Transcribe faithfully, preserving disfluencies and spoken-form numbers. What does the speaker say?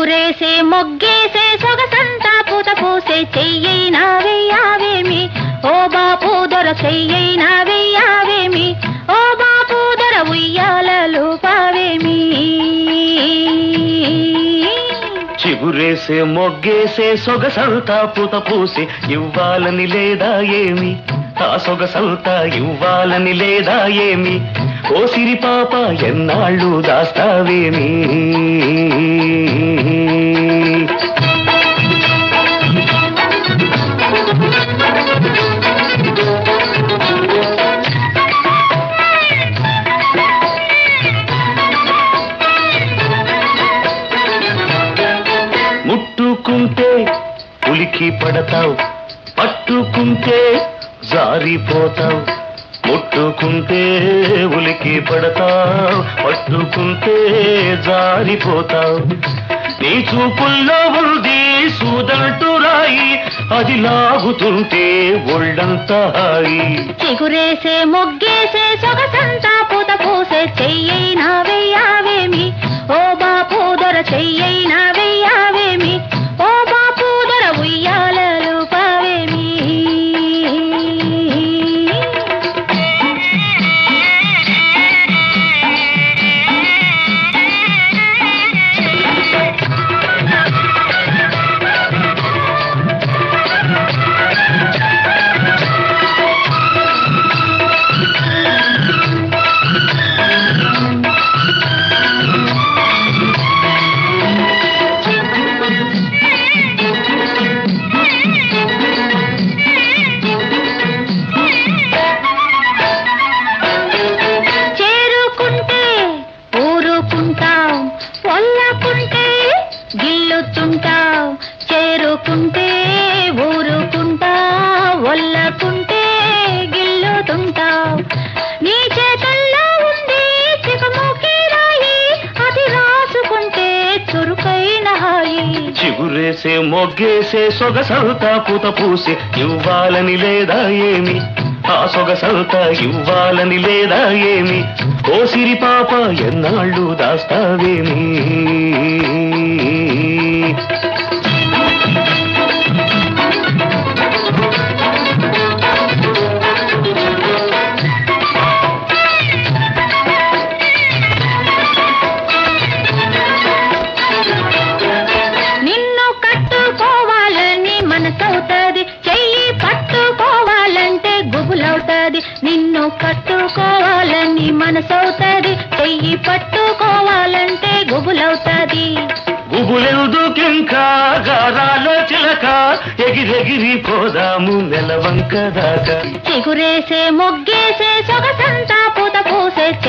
చిగురేసే మొగ్గేసే సొగసంతా పూత పూసే చెయ్యైనా వెయ్యావేమి ఓ బాపు దొర చెయ్యైనా వెయ్యావేమి ఓ బాపు దొర ఉయ్యాలలు పావేమి చిగురేసే మొగ్గేసే సొగసంతా పూత పూసే ఇవ్వాలని లేదా ఏమి ఆ సొగసంతా ఇవ్వాలని లేదా ఏమి ఓ సిరి పాప ఎన్నాళ్ళు దాస్తావేమి ముట్టుకుంటే ఉలికి పడతావు పట్టుకుంటే జారిపోతావు ముట్టుకుంటే ఉలికి పడతావు పట్టుకుంటే జారిపోతావు నీ చూపుల్లో ఉంది సూదంటూ రాయి అది లాగుతుంటే ఒళ్ళంతా హాయి చిగురేసే మొగ్గేసే సొగసంతా పూత పూసే చెయ్యైనా వెయ్యావేమి ఓ బాపు దొర చెయ్యైనా వెయ్యావేమి ఓ బాపు దొర ఉయ్యాలలు పావేమి గిల్లుతుంటావు చేరుకుంటే ఊరుకుంటావు ఒల్లకుంటే గిల్లుతుంటావు నీ చేతల్లో ఉంది చికముకి రాయి అది రాసుకుంటే చురుకైన హాయి చిగురేసే మొగ్గేసే సొగసంతా పూత పూసే ఇవ్వాలని లేదా ఏమి ఆ సొగసంతా ఇవ్వాలని లేదా ఏమి ఓ సిరి పాప ఎన్నాళ్ళు దాస్తావేమి నిన్ను కట్టుకోవాలని మనసవుతుంది చెయ్యి పట్టుకోవాలంటే గుబులవుతుంది నిన్ను కట్టుకోవాలని మనసవుతుంది చెయ్యి పట్టుకోవాలంటే గుబులవుతుంది గుబులెందుకింకా గారాల చిలక ఎగిరెగిరి పోదాము నెలవంక దాకా చిగురేసే మొగ్గేసే సొగసంతా పూత పూసే